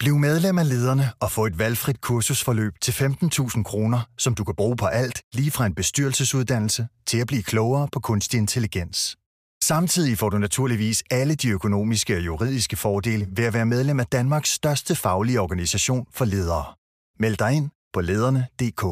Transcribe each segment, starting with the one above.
Bliv medlem af Lederne og få et valgfrit kursusforløb til 15.000 kroner, som du kan bruge på alt, lige fra en bestyrelsesuddannelse til at blive klogere på kunstig intelligens. Samtidig får du naturligvis alle de økonomiske og juridiske fordele ved at være medlem af Danmarks største faglige organisation for ledere. Meld dig ind på lederne.dk.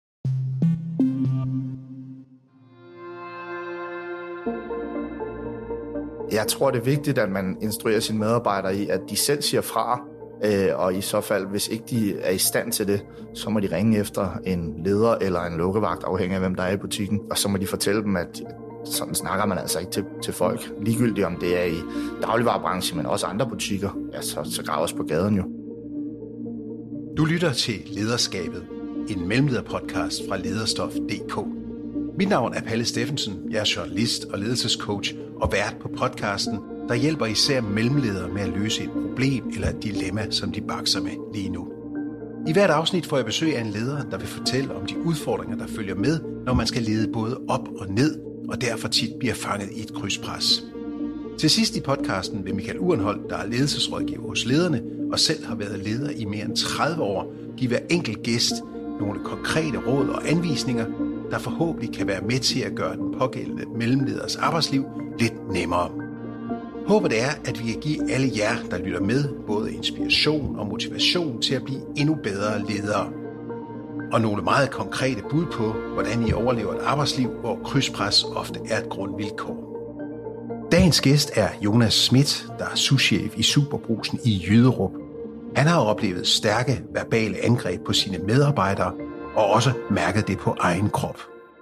Jeg tror, det er vigtigt, at man instruerer sine medarbejdere i, at de selv siger fra, og i så fald, hvis ikke de er i stand til det, så må de ringe efter en leder eller en lukkevagt, afhængig af hvem der er i butikken, og så må de fortælle dem, at sådan snakker man altså ikke til folk. Ligegyldigt om det er i dagligvarebranchen, men også andre butikker, ja, så grav os på gaden jo. Du lytter til Lederskabet, en mellemlederpodcast fra lederstof.dk. Mit navn er Palle Steffensen, jeg er journalist og ledelsescoach og vært på podcasten, der hjælper især mellemledere med at løse et problem eller et dilemma, som de bakser med lige nu. I hvert afsnit får jeg besøg af en leder, der vil fortælle om de udfordringer, der følger med, når man skal lede både op og ned, og derfor tit bliver fanget i et krydspres. Til sidst i podcasten vil Michael Urenholdt, der er ledelsesrådgiver hos lederne og selv har været leder i mere end 30 år, give hver enkelt gæst nogle konkrete råd og anvisninger, der forhåbentlig kan være med til at gøre den pågældende mellemleders arbejdsliv lidt nemmere. Håbet er, at vi kan give alle jer, der lytter med, både inspiration og motivation til at blive endnu bedre ledere. Og nogle meget konkrete bud på, hvordan I overlever et arbejdsliv, hvor krydspres ofte er et grundvilkår. Dagens gæst er Jonas Schmidt, der er souschef i Superbrugsen i Jyderup. Han har oplevet stærke verbale angreb på sine medarbejdere, og også mærket det på egen krop.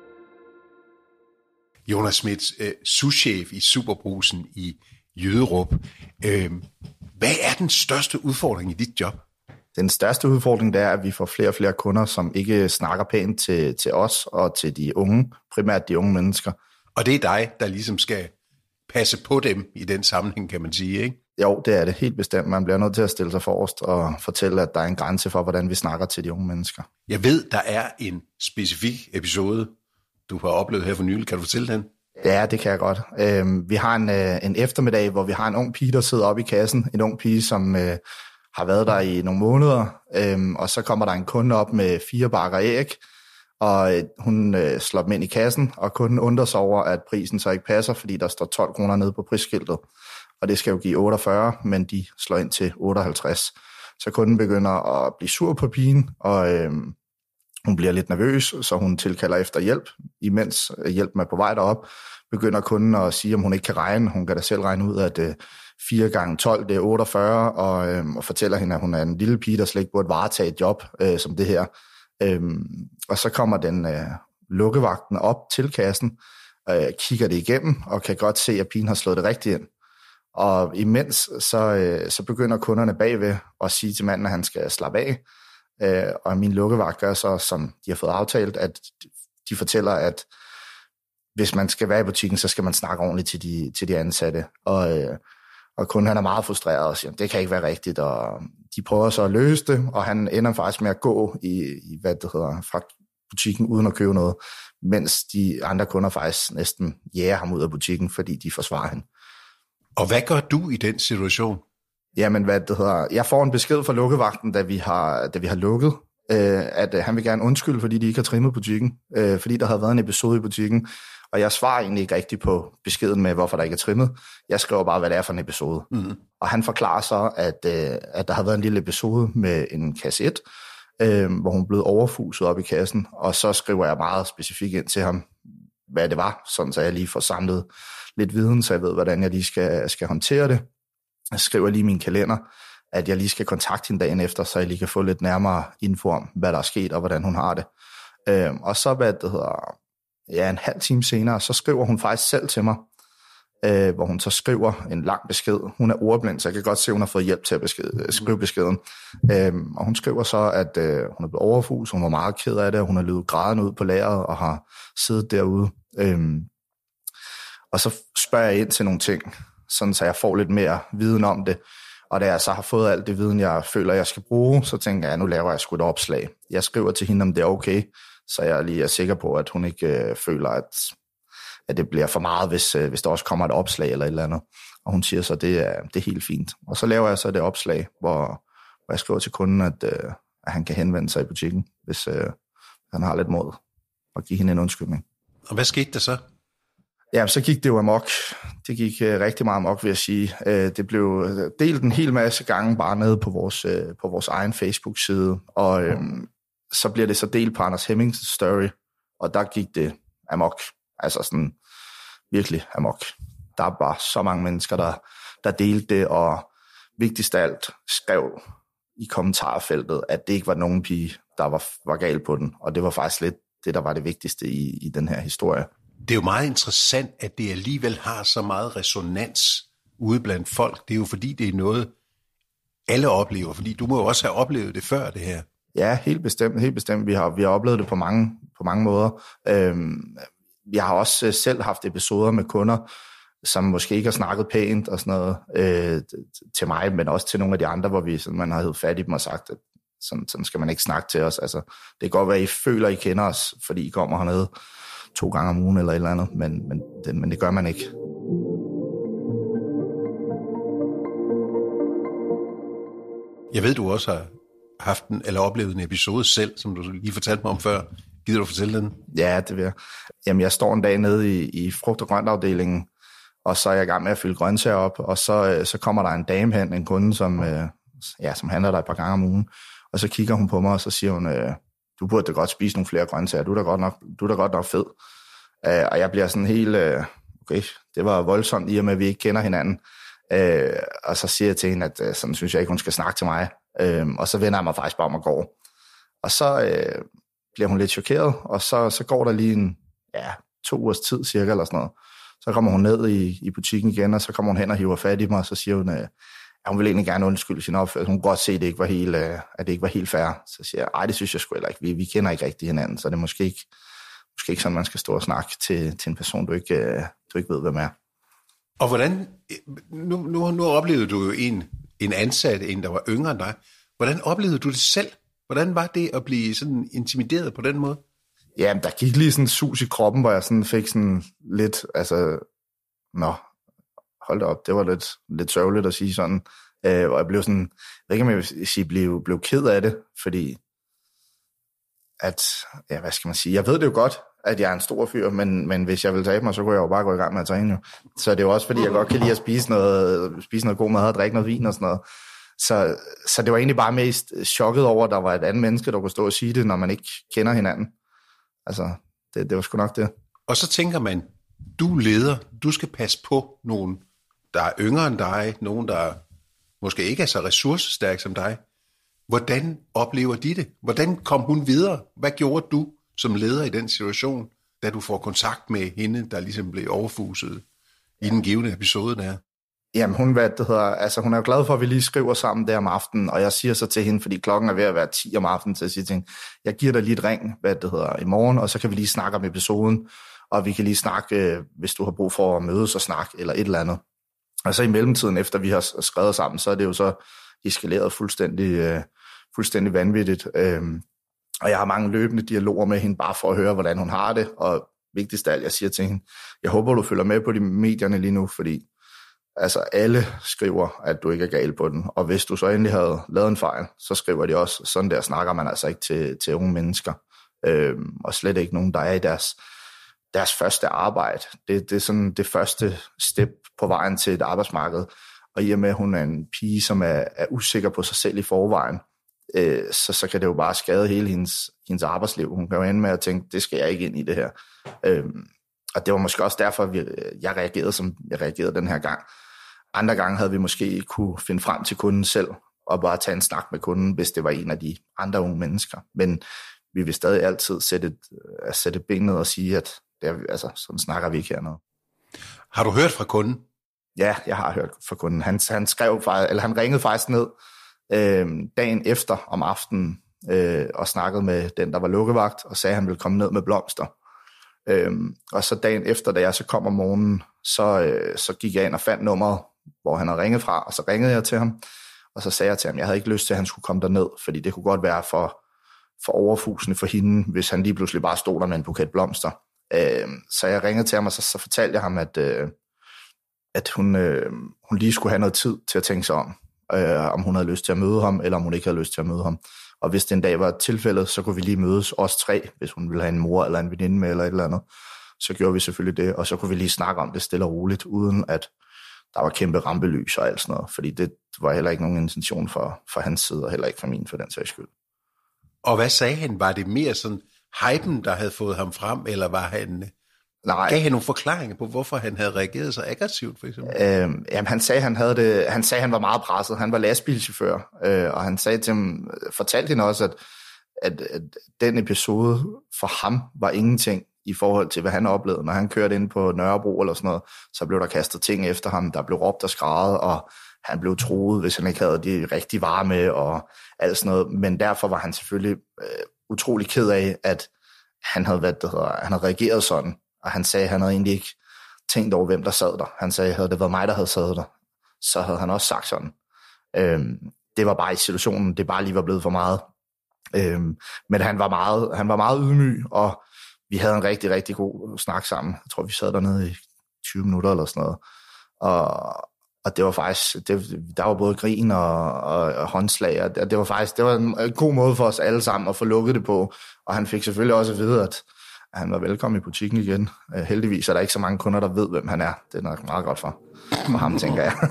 Jonas Schmidt, souschef i Superbrugsen i Jyderup. Hvad er den største udfordring i dit job? Den største udfordring det er, at vi får flere og flere kunder, som ikke snakker pænt til os og til de unge, primært de unge mennesker. Og det er dig, der ligesom skal passe på dem i den sammenhæng, kan man sige, ikke? Jo, det er det helt bestemt. Man bliver nødt til at stille sig forrest og fortælle, at der er en grænse for, hvordan vi snakker til de unge mennesker. Jeg ved, der er en specifik episode, du har oplevet her for nylig. Kan du fortælle den? Ja, det kan jeg godt. Vi har en eftermiddag, hvor vi har en ung pige, der sidder oppe i kassen. En ung pige, som har været der i nogle måneder. Og så kommer der en kunde op med 4 bakker æg, og hun slår dem ind i kassen, og kunden undrer sig over, at prisen så ikke passer, fordi der står 12 kroner nede på prisskiltet. Og det skal jo give 48, men de slår ind til 58. Så kunden begynder at blive sur på pigen, og hun bliver lidt nervøs, så hun tilkalder efter hjælp. Imens hjælpen er på vej derop, begynder kunden at sige, om hun ikke kan regne. Hun kan da selv regne ud, at 4 gange 12, det er 48, og fortæller hende, at hun er en lille pige, der slet ikke burde varetage et job som det her. Og så kommer den lukkevagten op til kassen, kigger det igennem, og kan godt se, at pigen har slået det rigtigt ind. Og imens så begynder kunderne bagved at sige til manden, at han skal slappe af. Og min lukkevagt gør så, som de har fået aftalt, at de fortæller, at hvis man skal være i butikken, så skal man snakke ordentligt til de ansatte. Og kunden han er meget frustreret og siger, det kan ikke være rigtigt. Og de prøver så at løse det, og han ender faktisk med at gå fra butikken uden at købe noget, mens de andre kunder faktisk næsten jager ham ud af butikken, fordi de forsvarer hende. Og hvad gør du i den situation? Jamen, jeg får en besked fra lukkevagten, da vi har lukket, at han vil gerne undskylde, fordi de ikke har trimmet butikken, fordi der havde været en episode i butikken, og jeg svarer egentlig ikke rigtigt på beskeden med, hvorfor der ikke er trimmet. Jeg skriver bare, hvad det er for en episode. Mm. Og han forklarer så, at der har været en lille episode med en kasse 1, hvor hun blev overfuset op i kassen, og så skriver jeg meget specifikt ind til ham, hvad det var, sådan så jeg lige får samlet lidt viden, så jeg ved, hvordan jeg lige skal håndtere det. Jeg skriver lige i min kalender, at jeg lige skal kontakte hende dagen efter, så jeg lige kan få lidt nærmere info om, hvad der er sket, og hvordan hun har det. Og så, en halv time senere, så skriver hun faktisk selv til mig, hvor hun så skriver en lang besked. Hun er ordblind, så jeg kan godt se, at hun har fået hjælp til at skrive beskeden. Og hun skriver så, at hun er blevet overfuset, hun var meget ked af det, hun har løbet grædende ud på lageret og har siddet derude. Og så spørger jeg ind til nogle ting, sådan så jeg får lidt mere viden om det. Og da jeg så har fået alt det viden, jeg føler, jeg skal bruge, så tænker jeg, nu laver jeg sgu et opslag. Jeg skriver til hende, om det er okay, så jeg lige er sikker på, at hun ikke føler, at det bliver for meget, hvis der også kommer et opslag eller et eller andet. Og hun siger så, det er helt fint. Og så laver jeg så det opslag, hvor jeg skriver til kunden, at han kan henvende sig i butikken, hvis han har lidt mod, og give hende en undskyldning. Og hvad skete der så? Ja, så gik det jo amok. Det gik rigtig meget amok, vil jeg sige. Det blev delt en hel masse gange bare nede på vores egen Facebook-side, og så bliver det så delt på Anders Hemmings story, og der gik det amok. Altså sådan virkelig amok. Der er bare så mange mennesker, der delte det, og vigtigst af alt skrev i kommentarfeltet, at det ikke var nogen pige, der var gal på den, og det var faktisk lidt det, der var det vigtigste i den her historie. Det er jo meget interessant, at det alligevel har så meget resonans ude blandt folk. Det er jo fordi, det er noget, alle oplever, fordi du må jo også have oplevet det før, det her. Ja, helt bestemt. Vi har oplevet det på mange måder. Jeg har også selv haft episoder med kunder, som måske ikke har snakket pænt og sådan noget til mig, men også til nogle af de andre, hvor man har heddet fat i dem og sagt, at sådan skal man ikke snakke til os. Altså, det kan godt være, at I føler, at I kender os, fordi I kommer hernede 2 gange om ugen eller et eller andet, men det gør man ikke. Jeg ved, du også har haft eller oplevet en episode selv, som du lige fortalte mig om før. Gider du fortælle den? Ja, det vil jeg. Jamen, jeg står en dag nede i frugt- og grøntafdelingen, og så er jeg i gang med at fylde grøntsager op, og så kommer der en dame hen, en kunde, som handler der et par gange om ugen, og så kigger hun på mig, og så siger hun, du burde da godt spise nogle flere grøntsager, du er da godt nok fed. Og jeg bliver sådan helt, okay, det var voldsomt i og med, at vi ikke kender hinanden. Og så siger jeg til hende, at sådan synes jeg ikke, hun skal snakke til mig. Og så vender jeg mig faktisk bare om og går. Og så bliver hun lidt chokeret, og så går der lige 2 ugers tid cirka, eller sådan noget. Så kommer hun ned i butikken igen, og så kommer hun hen og hiver fat i mig, og så siger hun, at hun vil egentlig gerne undskylde sin opførsel. Hun kan godt se, at det ikke var helt fair. Så siger jeg, det synes jeg sgu heller ikke. Vi kender ikke rigtig hinanden, så det er måske ikke sådan, man skal stå og snakke til en person, du ikke ved, hvem er. Og hvordan, nu oplevede du jo en ansat, en der var yngre end dig. Hvordan oplevede du det selv? Hvordan var det at blive sådan intimideret på den måde? Jamen, der gik lige sådan en sus i kroppen, hvor jeg sådan fik sådan lidt, hold da op, det var lidt sørgeligt at sige sådan. Og jeg blev sådan, jeg ved ikke, om jeg vil sige, blev ked af det, fordi hvad skal man sige, jeg ved det jo godt, at jeg er en stor fyr, men hvis jeg vil tabe mig, så kunne jeg jo bare gå i gang med at træne jo. Så det er jo også, fordi jeg godt kan lide at spise noget god mad og drikke noget vin og sådan noget. Så det var egentlig bare mest chokket over, at der var et andet menneske, der kunne stå og sige det, når man ikke kender hinanden. Altså, det var sgu nok det. Og så tænker man, du er leder, du skal passe på nogen, der er yngre end dig, nogen, der måske ikke er så ressourcestærke som dig. Hvordan oplever de det? Hvordan kom hun videre? Hvad gjorde du som leder i den situation, da du får kontakt med hende, der ligesom blev overfuset i den givne episode der? Jamen, hun er jo glad for, at vi lige skriver sammen der om aftenen, og jeg siger så til hende, fordi klokken er ved at være 10 om aftenen, så jeg siger til hende, jeg giver dig lige et ring, i morgen, og så kan vi lige snakke om episoden, og vi kan lige snakke, hvis du har brug for at mødes og snakke, eller et eller andet. Og så i mellemtiden, efter vi har skrevet sammen, så er det jo så eskaleret fuldstændig vanvittigt. Og jeg har mange løbende dialoger med hende, bare for at høre, hvordan hun har det, og vigtigst af alt, jeg siger til hende, jeg håber, du følger med på de medierne lige nu, fordi altså alle skriver, at du ikke er gal på den, og hvis du så endelig havde lavet en fejl, så skriver de også, sådan der snakker man altså ikke til unge mennesker, og slet ikke nogen, der er i deres første arbejde. Det er sådan det første step på vejen til et arbejdsmarked, og i og med, at hun er en pige, som er usikker på sig selv i forvejen, så kan det jo bare skade hele hendes arbejdsliv. Hun kan jo ende med at tænke, det skal jeg ikke ind i det her. Og det var måske også derfor, jeg reagerede, som jeg reagerede den her gang. Andre gange havde vi måske kunne finde frem til kunden selv, og bare tage en snak med kunden, hvis det var en af de andre unge mennesker. Men vi vil stadig altid sætte benet og sige, at sådan snakker vi ikke hernede. Har du hørt fra kunden? Ja, jeg har hørt fra kunden. Han ringede faktisk ned dagen efter om aftenen og snakkede med den, der var lukkevagt, og sagde, at han ville komme ned med blomster. Og så dagen efter, da jeg så kom om morgenen, så gik jeg ind og fandt nummeret, hvor han havde ringet fra, og så ringede jeg til ham, og så sagde jeg til ham, jeg havde ikke lyst til, at han skulle komme derned, fordi det kunne godt være for overfusende for hende, hvis han lige pludselig bare stod der med en buket blomster. Så jeg ringede til ham, og så fortalte jeg ham, at hun lige skulle have noget tid til at tænke sig om. om hun havde lyst til at møde ham, eller om hun ikke havde lyst til at møde ham. Og hvis det en dag var tilfældet, så kunne vi lige mødes, os 3, hvis hun ville have en mor eller en veninde med, eller et eller andet. Så gjorde vi selvfølgelig det, og så kunne vi lige snakke om det stille og roligt, uden at der var kæmpe rampelys og alt sådan noget, fordi det var heller ikke nogen intention for hans side, og heller ikke for min, for den sags skyld. Og hvad sagde han? Var det mere sådan hypen, der havde fået ham frem, eller var han... Nej. Gav han nogle forklaringer på, hvorfor han havde reageret så aggressivt, for eksempel? Jamen, han sagde, han var meget presset. Han var lastbilchauffør, og han sagde til ham, fortalte hende også, at den episode for ham var ingenting i forhold til, hvad han oplevede. Når han kørte ind på Nørrebro eller sådan noget, så blev der kastet ting efter ham, der blev råbt og skrædet, og han blev truet, hvis han ikke havde de rigtige varer med, og alt sådan noget. Men derfor var han selvfølgelig utrolig ked af, at han havde reageret sådan. Og han sagde, at han havde egentlig ikke tænkt over, hvem der sad der. Han sagde, at havde det været mig, der havde sad der, så havde han også sagt sådan. Det var bare i situationen, det bare lige var blevet for meget. Men han var meget ydmyg, og vi havde en rigtig, rigtig god snak sammen. Jeg tror, vi sad dernede i 20 minutter eller sådan noget. Og det var faktisk, der var både grin og håndslag, og det var en god måde for os alle sammen at få lukket det på. Og han fik selvfølgelig også at vide, at han var velkommen i butikken igen. Heldigvis er der ikke så mange kunder, der ved, hvem han er. Det er nok meget godt for ham, tænker jeg.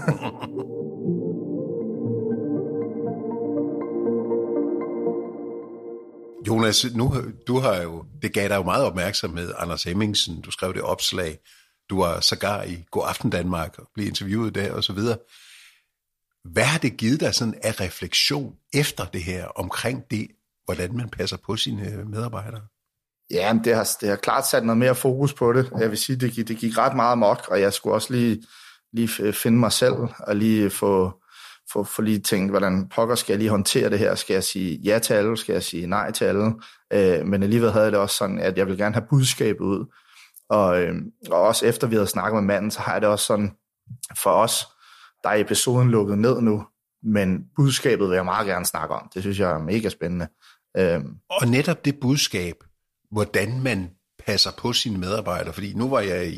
Jonas, det gav dig jo meget opmærksomhed, Anders Hemmingsen, du skrev det opslag, du var sågar i God Aften Danmark og blev interviewet der og så videre. Hvad har det givet dig sådan af refleksion efter det her, omkring det, hvordan man passer på sine medarbejdere? Ja, det har klart sat noget mere fokus på det. Jeg vil sige, det gik ret meget amok, og jeg skulle også lige finde mig selv, og lige få lige tænkt, hvordan pokker skal jeg lige håndtere det her? Skal jeg sige ja til alle? Skal jeg sige nej til alle? Men alligevel havde jeg det også sådan, at jeg ville gerne have budskabet ud. Og også efter vi havde snakket med manden, så har jeg det også sådan, for os, der er episoden lukket ned nu, men budskabet vil jeg meget gerne snakke om. Det synes jeg er mega spændende. Og netop det budskab, hvordan man passer på sine medarbejdere, fordi nu var jeg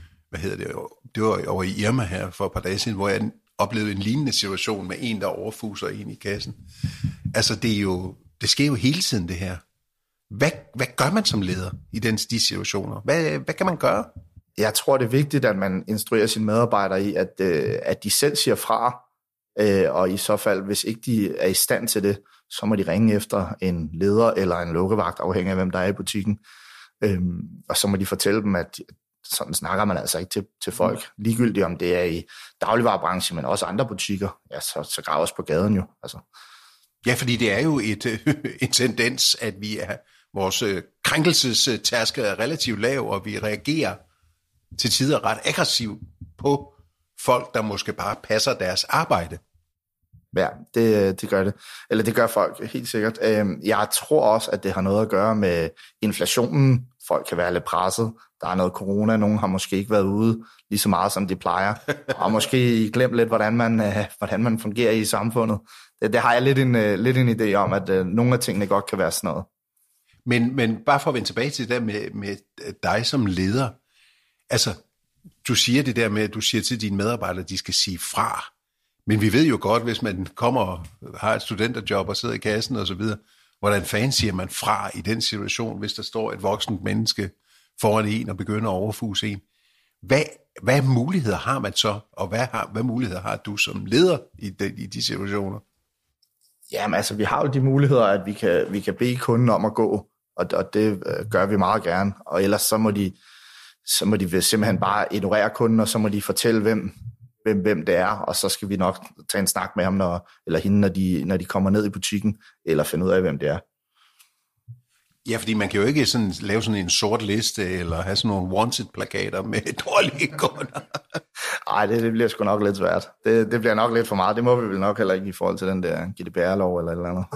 det var over i Irma her for et par dage siden, hvor jeg oplevede en lignende situation med en, der overfuser en i kassen. Altså det sker jo hele tiden det her. Hvad gør man som leder i de situationer? Hvad kan man gøre? Jeg tror, det er vigtigt, at man instruerer sine medarbejdere i, at de selv siger fra, og i så fald, hvis ikke de er i stand til det, så må de ringe efter en leder eller en lukkevagt, afhængig af hvem der er i butikken. Og så må de fortælle dem, at sådan snakker man altså ikke til folk. Ligegyldigt om det er i dagligvarebranchen, men også andre butikker. Ja, så graver os på gaden jo. Altså. Ja, fordi det er jo en tendens, at vores krænkelsestærskel er relativt lav, og vi reagerer til tider ret aggressivt på folk, der måske bare passer deres arbejde. Ja, det gør det. Eller det gør folk helt sikkert. Jeg tror også, at det har noget at gøre med inflationen. Folk kan være lidt presset. Der er noget corona. Nogen har måske ikke været ude lige så meget, som de plejer. Og måske glemt lidt, hvordan man fungerer i samfundet. Det har jeg lidt en idé om, at nogle af tingene godt kan være sådan noget. Men bare for at vende tilbage til det der med dig som leder. Altså, du siger det der med, at du siger til dine medarbejdere, at de skal sige fra. Men vi ved jo godt, hvis man kommer og har et studenterjob og sidder i kassen og så videre, hvordan fanden siger man fra i den situation, hvis der står et voksent menneske foran en og begynder at overfuse en? Hvad muligheder har man så, og hvad muligheder har du som leder i de situationer? Jamen altså, vi har jo de muligheder, at vi kan bede kunden om at gå, og det gør vi meget gerne. Og ellers så må de simpelthen bare ignorere kunden, og så må de fortælle, hvem det er, og så skal vi nok tage en snak med ham eller hende, når de kommer ned i butikken, eller finde ud af, hvem det er. Ja, fordi man kan jo ikke lave sådan en sort liste, eller have sådan nogle wanted-plakater med dårlige kunder. Ej, det bliver sgu nok lidt svært. Det bliver nok lidt for meget. Det må vi vel nok heller ikke i forhold til den der GDPR-lov eller et eller andet.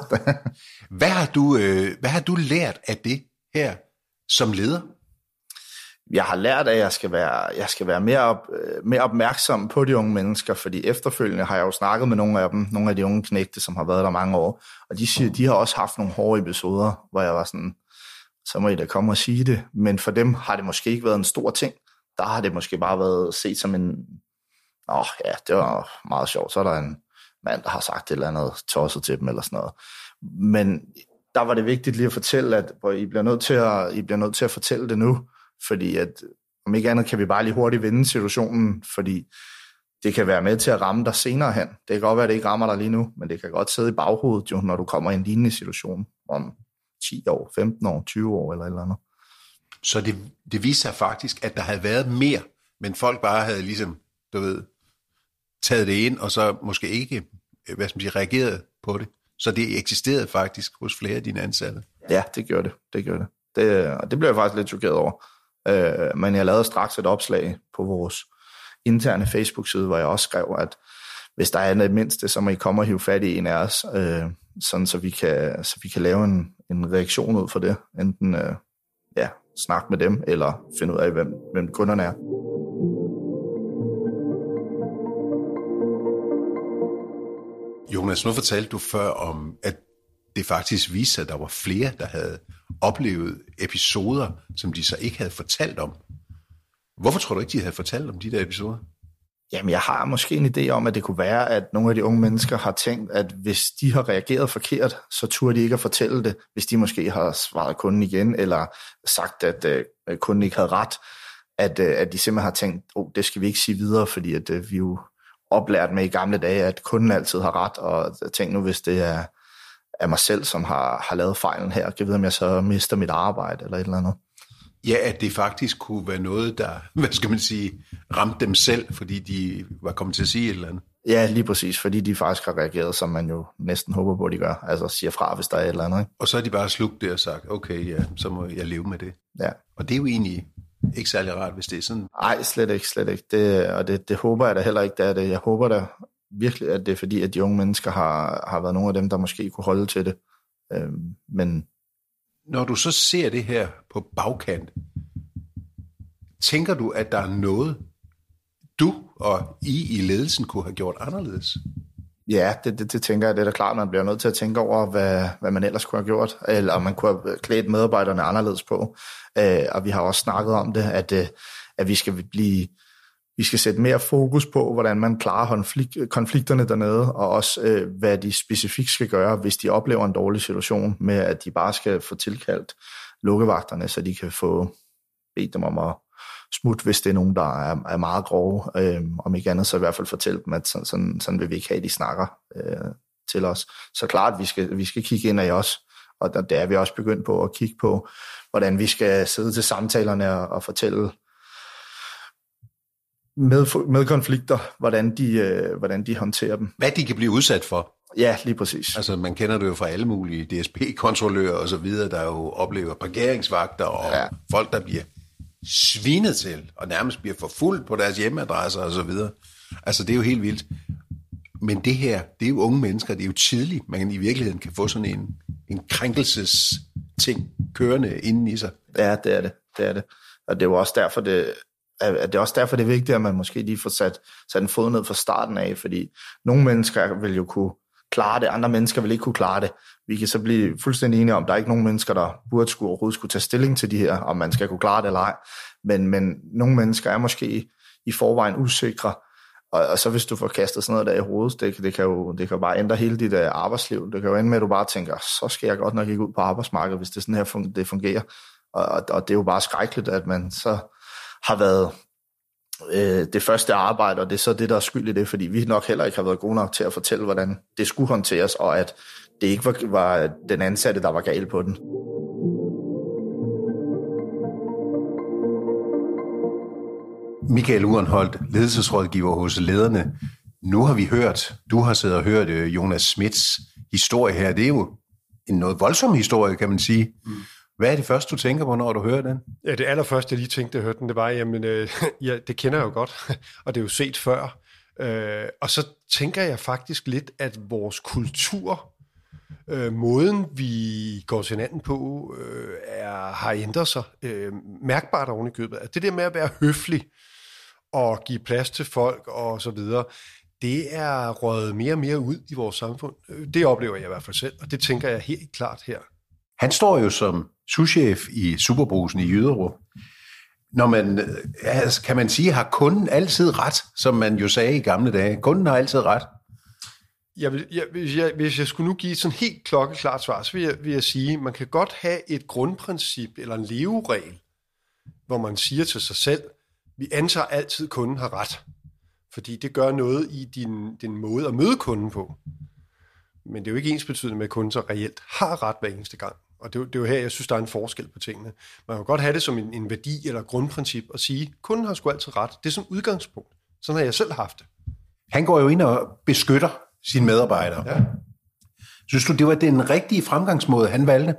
Hvad har du lært af det her som leder? Jeg har lært, at jeg skal være mere opmærksom på de unge mennesker, fordi efterfølgende har jeg jo snakket med nogle af de unge knægte, som har været der mange år, og de siger, de har også haft nogle hårde episoder, hvor jeg var sådan, så må I da komme og sige det, men for dem har det måske ikke været en stor ting. Der har det måske bare været set som det var meget sjovt, så er der mand, der har sagt et eller andet tosset til dem eller sådan noget. Men der var det vigtigt lige at fortælle, at I bliver nødt til at fortælle det nu, fordi at om ikke andet kan vi bare lige hurtigt vinde situationen, fordi det kan være med til at ramme dig senere hen. Det kan godt være, at det ikke rammer dig lige nu, men det kan godt sidde i baghovedet, jo, når du kommer i en lignende situation om 10 år, 15 år, 20 år eller et eller andet. Så det viser sig faktisk, at der havde været mere, men folk bare havde ligesom, taget det ind, og så måske ikke, reageret på det. Så det eksisterede faktisk hos flere af dine ansatte. Ja, det gjorde det. Og det blev jeg faktisk lidt chokeret over. Men jeg lavede straks et opslag på vores interne Facebook-side, hvor jeg også skrev, at hvis der er det mindste, så må I komme og hive fat i en af os, sådan så vi kan lave en reaktion ud for det. Enten snakke med dem, eller finde ud af, hvem kunderne er. Jonas, nu fortalte du før om, at det faktisk viste sig, at der var flere, der havde oplevet episoder, som de så ikke havde fortalt om. Hvorfor tror du ikke, de havde fortalt om de der episoder? Jamen, jeg har måske en idé om, at det kunne være, at nogle af de unge mennesker har tænkt, at hvis de har reageret forkert, så turde de ikke at fortælle det, hvis de måske har svaret kunden igen, eller sagt, at kunden ikke havde ret, at de simpelthen har tænkt, det skal vi ikke sige videre, fordi at vi jo oplært med i gamle dage, at kunden altid har ret, og jeg tænker nu, hvis det er mig selv, som har lavet fejlen her, kan jeg vide, om jeg så mister mit arbejde, eller et eller andet. Ja, at det faktisk kunne være noget, der, ramte dem selv, fordi de var kommet til at sige et eller andet. Ja, lige præcis, fordi de faktisk har reageret, som man jo næsten håber på, at de gør. Altså siger fra, hvis der er et eller andet. Ikke? Og så har de bare slugt det og sagt, okay, ja, så må jeg leve med det. Ja. Og det er jo egentlig ikke særlig rart, hvis det er sådan. Nej, slet ikke. Det håber jeg da heller ikke, det er det. Jeg håber da virkelig, at det er fordi, at de unge mennesker har været nogle af dem, der måske kunne holde til det. Men når du så ser det her på bagkant, tænker du, at der er noget, du og I ledelsen kunne have gjort anderledes? Ja, det tænker jeg. Det er da klart, man bliver nødt til at tænke over, hvad man ellers kunne have gjort, eller man kunne have klædt medarbejderne anderledes på. Og vi har også snakket om det, at vi skal sætte mere fokus på, hvordan man klarer konflikterne dernede, og også hvad de specifikt skal gøre, hvis de oplever en dårlig situation, med at de bare skal få tilkaldt lukkevagterne, så de kan få bedt dem om at smutte, hvis det er nogen, der er meget grove. Om ikke andet, så i hvert fald fortælle dem, at sådan vil vi ikke have, at de snakker til os. Så klart, vi skal kigge ind af os, og der er vi også begyndt på at kigge på, hvordan vi skal sidde til samtalerne og fortælle med konflikter, hvordan de håndterer dem. Hvad de kan blive udsat for. Ja, lige præcis. Altså, man kender det jo fra alle mulige DSP-kontrollører og så videre, der jo oplever parkeringsvagter og folk, der bliver svinet til, og nærmest bliver forfulgt på deres hjemmeadresser og så videre. Altså, det er jo helt vildt. Men det her, det er jo unge mennesker, det er jo tidligt, man i virkeligheden kan få sådan en krænkelsesting kørende inden i sig. Ja, det er det. Og det er jo også derfor, det er vigtigt, at man måske lige får sat en fod ned fra starten af, fordi nogle mennesker vil jo kunne klare det, andre mennesker vil ikke kunne klare det. Vi kan så blive fuldstændig enige om, der er ikke nogen mennesker, der overhovedet skulle tage stilling til de her, om man skal kunne klare det eller ej. Men nogle mennesker er måske i forvejen usikre, og så hvis du får kastet sådan noget der i hovedet, det kan jo bare ændre hele dit arbejdsliv. Det kan jo ende med, at du bare tænker, så skal jeg godt nok ikke ud på arbejdsmarkedet, hvis det er sådan her, det fungerer. Og det er jo bare skrækkeligt, at man så har været det første arbejde, og det er så det, der er skyld i det, fordi vi nok heller ikke har været gode nok til at fortælle, hvordan det skulle håndteres, og at det ikke var den ansatte, der var gal på den. Michael Uhrenholt, ledelsesrådgiver hos Lederne. Nu har vi hørt, du har siddet og hørt Jonas Schmidts historie her. Det er jo en noget voldsom historie, kan man sige. Hvad er det første, du tænker på, når du hører den? Ja, det allerførste, jeg lige tænkte, jeg hørte den, det var, jamen, ja, det kender jeg jo godt, og det er jo set før. Og så tænker jeg faktisk lidt, at vores kultur, måden vi går til hinanden på, har ændret sig mærkbart oven i købet. Det der med at være høflig og give plads til folk og så videre, det er røget mere og mere ud i vores samfund. Det oplever jeg i hvert fald selv, og det tænker jeg helt klart her. Han står jo som souschef i Superbrugsen i Jyderup. Når man, kan man sige, har kunden altid ret, som man jo sagde i gamle dage. Kunden har altid ret. Hvis jeg skulle nu give sådan helt klokkeklart svar, så vil jeg sige, at man kan godt have et grundprincip eller en leveregel, hvor man siger til sig selv, vi antager altid, at kunden har ret. Fordi det gør noget i din måde at møde kunden på. Men det er jo ikke ensbetydende med, at kunden så reelt har ret hver eneste gang. Og det er jo her, jeg synes, der er en forskel på tingene. Man kan godt have det som en værdi eller grundprincip og sige, at kunden har sgu altid ret. Det er som udgangspunkt. Sådan har jeg selv haft det. Han går jo ind og beskytter sine medarbejdere. Ja. Synes du, det var den rigtige fremgangsmåde, han valgte?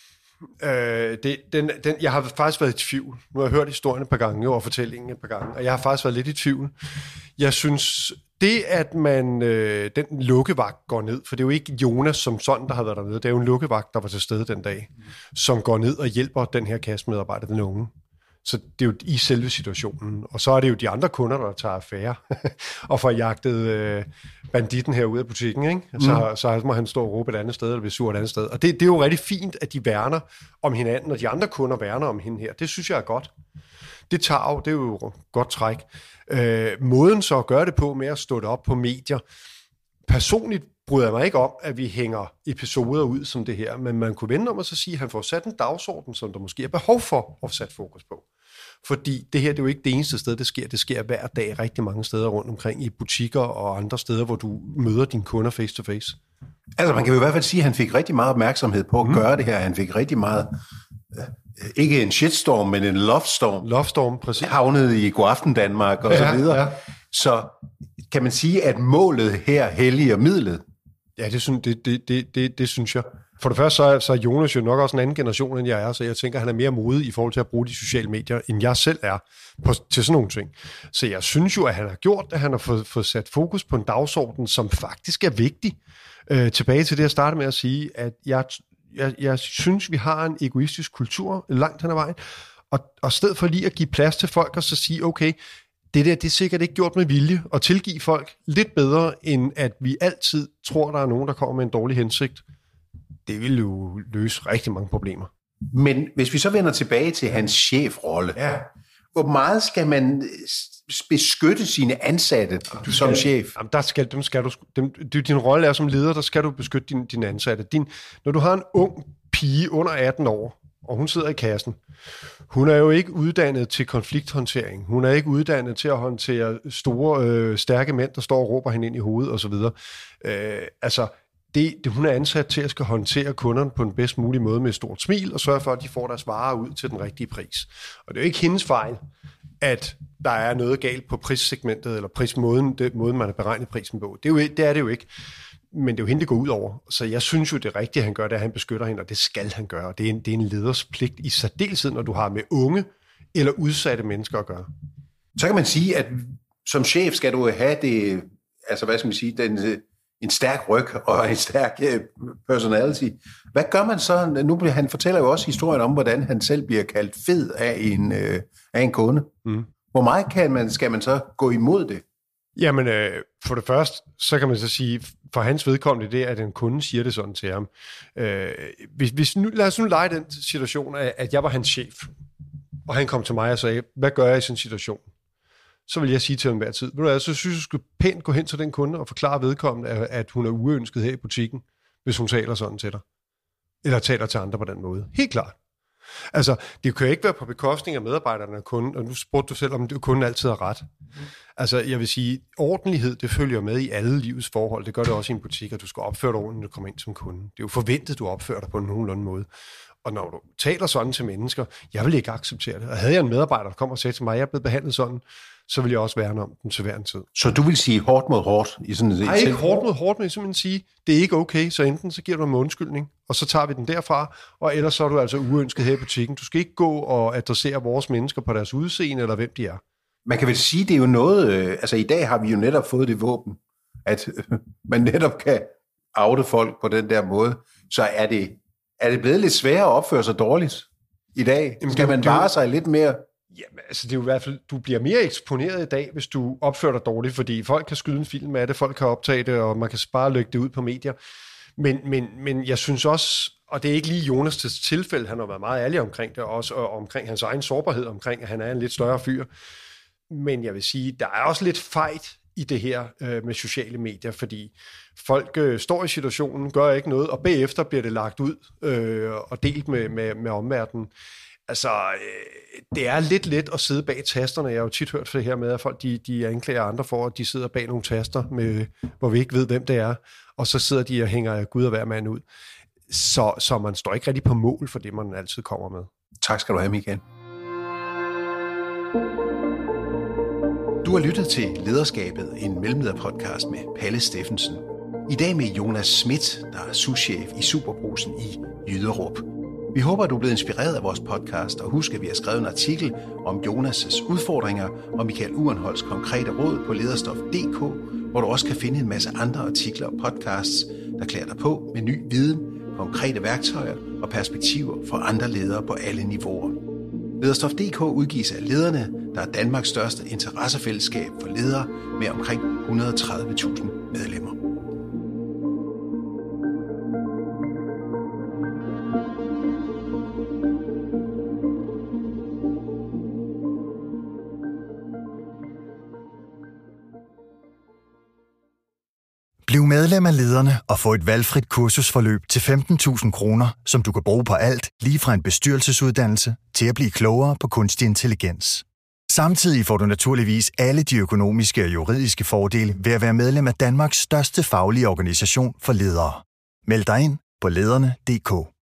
Jeg har faktisk været i tvivl. Nu har jeg hørt historien et par gange og fortællingen et par gange, og jeg har faktisk været lidt i tvivl. Jeg synes, det at den lukkevagt går ned, for det er jo ikke Jonas som sådan, der har været dernede, det er jo en lukkevagt, der var til stede den dag, som går ned og hjælper den her kassemedarbejder, den unge. Så det er jo i selve situationen. Og så er det jo de andre kunder, der tager affære og får jagtet banditten her ud af butikken. Ikke? Så må han stå og råbe et andet sted, eller blive sur et andet sted. Og det er jo rigtig fint, at de værner om hinanden, og de andre kunder værner om hende her. Det synes jeg er godt. Det er jo godt træk. Måden så at gøre det på med at stå det op på medier. Personligt bryder jeg mig ikke om, at vi hænger episoder ud som det her, men man kunne vende om og så sige, at han får sat en dagsorden, som der måske er behov for at sætte fokus på. Fordi det her, det er jo ikke det eneste sted, det sker. Det sker hver dag rigtig mange steder rundt omkring i butikker og andre steder, hvor du møder dine kunder face to face. Altså man kan jo i hvert fald sige, at han fik rigtig meget opmærksomhed på at gøre det her. Han fik rigtig meget, ikke en shitstorm, men en lovestorm. Lovestorm, præcis. Havnede i Godaften Danmark og så videre. Ja. Så kan man sige, at målet her helliger midlet? Ja, det synes jeg. For det første, så er Jonas jo nok også en anden generation, end jeg er, så jeg tænker, at han er mere modig i forhold til at bruge de sociale medier, end jeg selv er til sådan nogle ting. Så jeg synes jo, at han har gjort, at han har fået sat fokus på en dagsorden, som faktisk er vigtig. Tilbage til det, jeg startede med at sige, at jeg synes, vi har en egoistisk kultur langt hen ad vejen, og i stedet for lige at give plads til folk og så sige, okay, det er sikkert ikke gjort med vilje, og tilgive folk lidt bedre, end at vi altid tror, der er nogen, der kommer med en dårlig hensigt. Det vil jo løse rigtig mange problemer. Men hvis vi så vender tilbage til hans chefrolle, hvor meget skal man beskytte sine ansatte som chef? Jamen, din rolle er som leder, der skal du beskytte dine ansatte. Når du har en ung pige under 18 år, og hun sidder i kassen, hun er jo ikke uddannet til konflikthåndtering. Hun er ikke uddannet til at håndtere store, stærke mænd, der står og råber hende ind i hovedet osv. Hun er ansat til at skal håndtere kunderne på den bedst mulige måde med et stort smil, og sørge for, at de får deres varer ud til den rigtige pris. Og det er jo ikke hendes fejl, at der er noget galt på prissegmentet, eller prismåden, måden man har beregnet prisen på. Det er det jo ikke. Men det er jo hende, det går ud over. Så jeg synes jo, det rigtige, han gør, det er, at han beskytter hende, og det skal han gøre. Det er en leders pligt i særdeleshed, når du har med unge eller udsatte mennesker at gøre. Så kan man sige, at som chef skal du have det, altså hvad skal man sige, en stærk ryg og en stærk personality. Hvad gør man så? Nu han fortæller jo også historien om, hvordan han selv bliver kaldt fed af en kunde. Hvor meget skal man så gå imod det? Jamen, for det første, så kan man så sige, for hans vedkommende, det er, at en kunde siger det sådan til ham. Lad os nu lege den situation, at jeg var hans chef, og han kom til mig og sagde, hvad gør jeg i sådan en situation? Så vil jeg sige til ham hver tid, så synes jeg, du skal pænt gå hen til den kunde og forklare vedkommende, at hun er uønsket her i butikken, hvis hun taler sådan til dig. Eller taler til andre på den måde. Helt klart. Altså, det kan jo ikke være på bekostning af medarbejderne og kunden, og nu spurgte du selv, om kunden altid har ret. Altså, jeg vil sige, ordentlighed, det følger med i alle livets forhold. Det gør det også i en butik, at du skal opføre dig ordentligt, når du kommer ind som kunde. Det er jo forventet, du opfører dig på en nogenlunde måde. Og når du taler sådan til mennesker, jeg vil ikke acceptere det. Og havde jeg en medarbejder, der kom og sagde til mig, at jeg er blevet behandlet sådan, så vil jeg også værne om den til hver en tid. Så du vil sige hårdt mod hårdt? Nej, ikke hårdt mod hårdt, men jeg simpelthen sige, det er ikke okay, så enten så giver du en undskyldning, og så tager vi den derfra, og ellers så er du altså uønsket her i butikken. Du skal ikke gå og adressere vores mennesker på deres udseende, eller hvem de er. Man kan vel sige, det er jo noget, altså i dag har vi jo netop fået det våben, at man netop kan oute folk på den der måde, så er det blevet lidt sværere at opføre sig dårligt i dag? Skal man vare sig lidt mere? Jamen, altså det er jo i hvert fald, du bliver mere eksponeret i dag, hvis du opfører dig dårligt, fordi folk kan skyde en film af det, folk kan optage det, og man kan bare lægge det ud på medier. Men jeg synes også, og det er ikke lige Jonas' tilfælde, han har været meget ærlig omkring det, også og omkring hans egen sårbarhed, omkring at han er en lidt større fyr. Men jeg vil sige, der er også lidt fejt i det her med sociale medier, fordi folk står i situationen, gør ikke noget, og bagefter bliver det lagt ud og delt med omverdenen. Altså, det er lidt let at sidde bag tasterne. Jeg har jo tit hørt for det her med, at folk de anklager andre for, at de sidder bag nogle taster, hvor vi ikke ved, hvem det er, og så sidder de og hænger Gud og hver mand ud. Så man står ikke rigtig på mål for det, man altid kommer med. Tak skal du have, Michael. Du har lyttet til Lederskabet, en mellemlederpodcast med Palle Steffensen. I dag med Jonas Schmidt, der er souschef i Superbrugsen i Jyderup. Vi håber, at du er blevet inspireret af vores podcast, og husk, at vi har skrevet en artikel om Jonas' udfordringer og Michael Uhrenholts konkrete råd på lederstof.dk, hvor du også kan finde en masse andre artikler og podcasts, der klæder dig på med ny viden, konkrete værktøjer og perspektiver for andre ledere på alle niveauer. Lederstof.dk udgives af Lederne, der er Danmarks største interessefællesskab for ledere med omkring 130.000 medlemmer. Bliv medlem af Lederne og få et valgfrit kursusforløb til 15.000 kroner, som du kan bruge på alt, lige fra en bestyrelsesuddannelse til at blive klogere på kunstig intelligens. Samtidig får du naturligvis alle de økonomiske og juridiske fordele ved at være medlem af Danmarks største faglige organisation for ledere. Meld dig ind på lederne.dk.